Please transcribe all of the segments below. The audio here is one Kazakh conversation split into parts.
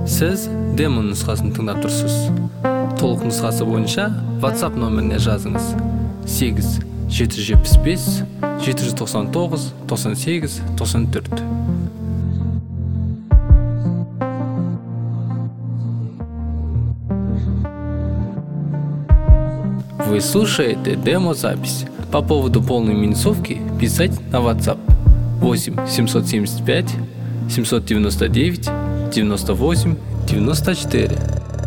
Сіз демо нұсқасын тыңдап тұрсыз. Толық нұсқасы бойынша WhatsApp нөміріне жазыңыз: 8 775 799 98 94. Вы слушаете демо-запись. По поводу полной минусовки писать на WhatsApp 8 775 799 98 94.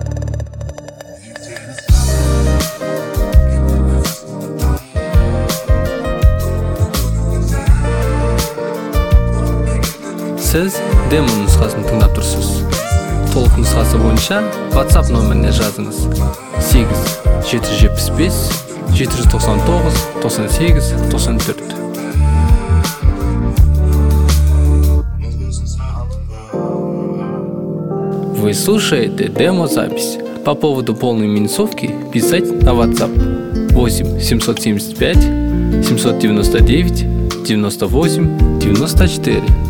Сіз демо нұсқасын тыңдап тұрсыз. Толық нұсқасы бойынша WhatsApp нөміріне жазыңыз: 8 775 799 98 94. Вы слушаете демо-запись. По поводу полной минусовки писать на WhatsApp 8 775 799 98 94.